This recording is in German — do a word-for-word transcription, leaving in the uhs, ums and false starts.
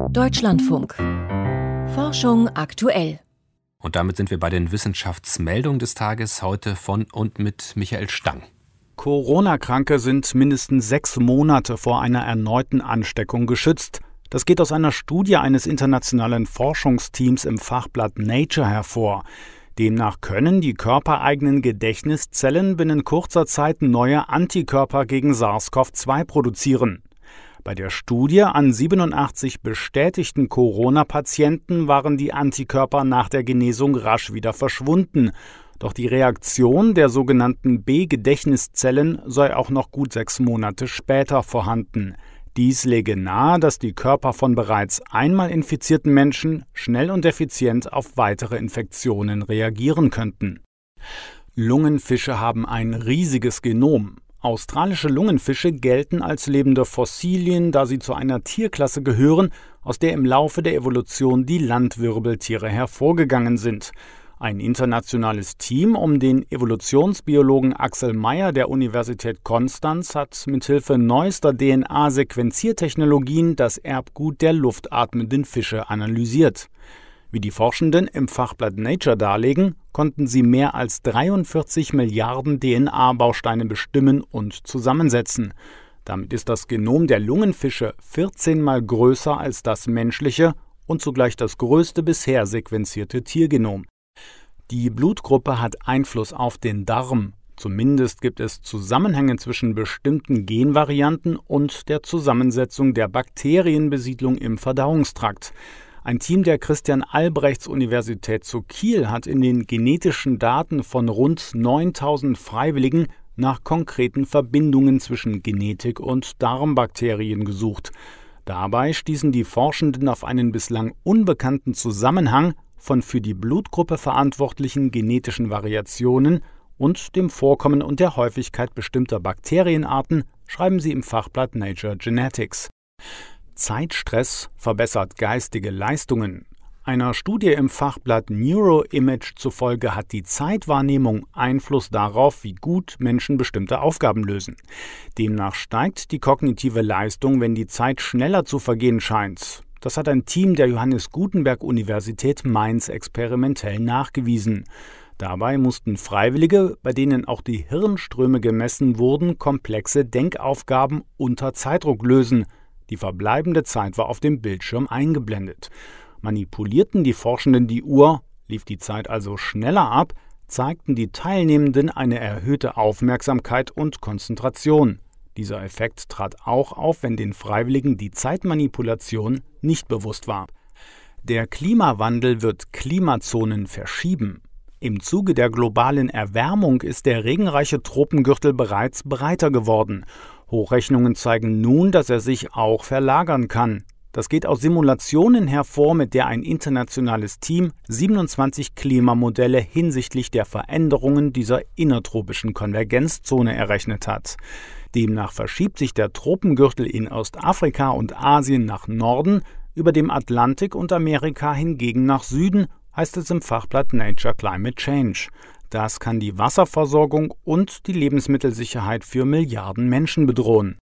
Deutschlandfunk. Forschung aktuell. Und damit sind wir bei den Wissenschaftsmeldungen des Tages, heute von und mit Michael Stang. Corona-Kranke sind mindestens sechs Monate vor einer erneuten Ansteckung geschützt. Das geht aus einer Studie eines internationalen Forschungsteams im Fachblatt Nature hervor. Demnach können die körpereigenen Gedächtniszellen binnen kurzer Zeit neue Antikörper gegen SARS-C o V zwei produzieren. Bei der Studie an siebenundachtzig bestätigten Corona-Patienten waren die Antikörper nach der Genesung rasch wieder verschwunden. Doch die Reaktion der sogenannten B-Gedächtniszellen sei auch noch gut sechs Monate später vorhanden. Dies lege nahe, dass die Körper von bereits einmal infizierten Menschen schnell und effizient auf weitere Infektionen reagieren könnten. Lungenfische haben ein riesiges Genom. Australische Lungenfische gelten als lebende Fossilien, da sie zu einer Tierklasse gehören, aus der im Laufe der Evolution die Landwirbeltiere hervorgegangen sind. Ein internationales Team um den Evolutionsbiologen Axel Meyer der Universität Konstanz hat mithilfe neuester D N A-Sequenziertechnologien das Erbgut der luftatmenden Fische analysiert. Wie die Forschenden im Fachblatt Nature darlegen, konnten sie mehr als dreiundvierzig Milliarden D N A-Bausteine bestimmen und zusammensetzen. Damit ist das Genom der Lungenfische vierzehn Mal größer als das menschliche und zugleich das größte bisher sequenzierte Tiergenom. Die Blutgruppe hat Einfluss auf den Darm. Zumindest gibt es Zusammenhänge zwischen bestimmten Genvarianten und der Zusammensetzung der Bakterienbesiedlung im Verdauungstrakt. Ein Team der Christian-Albrechts-Universität zu Kiel hat in den genetischen Daten von rund neuntausend Freiwilligen nach konkreten Verbindungen zwischen Genetik und Darmbakterien gesucht. Dabei stießen die Forschenden auf einen bislang unbekannten Zusammenhang von für die Blutgruppe verantwortlichen genetischen Variationen und dem Vorkommen und der Häufigkeit bestimmter Bakterienarten, schreiben sie im Fachblatt Nature Genetics. Zeitstress verbessert geistige Leistungen. Einer Studie im Fachblatt Neuroimage zufolge hat die Zeitwahrnehmung Einfluss darauf, wie gut Menschen bestimmte Aufgaben lösen. Demnach steigt die kognitive Leistung, wenn die Zeit schneller zu vergehen scheint. Das hat ein Team der Johannes Gutenberg Universität Mainz experimentell nachgewiesen. Dabei mussten Freiwillige, bei denen auch die Hirnströme gemessen wurden, komplexe Denkaufgaben unter Zeitdruck lösen. Die verbleibende Zeit war auf dem Bildschirm eingeblendet. Manipulierten die Forschenden die Uhr, lief die Zeit also schneller ab, zeigten die Teilnehmenden eine erhöhte Aufmerksamkeit und Konzentration. Dieser Effekt trat auch auf, wenn den Freiwilligen die Zeitmanipulation nicht bewusst war. Der Klimawandel wird Klimazonen verschieben. Im Zuge der globalen Erwärmung ist der regenreiche Tropengürtel bereits breiter geworden. Hochrechnungen zeigen nun, dass er sich auch verlagern kann. Das geht aus Simulationen hervor, mit der ein internationales Team siebenundzwanzig Klimamodelle hinsichtlich der Veränderungen dieser innertropischen Konvergenzzone errechnet hat. Demnach verschiebt sich der Tropengürtel in Ostafrika und Asien nach Norden, über dem Atlantik und Amerika hingegen nach Süden, heißt es im Fachblatt Nature Climate Change. Das kann die Wasserversorgung und die Lebensmittelsicherheit für Milliarden Menschen bedrohen.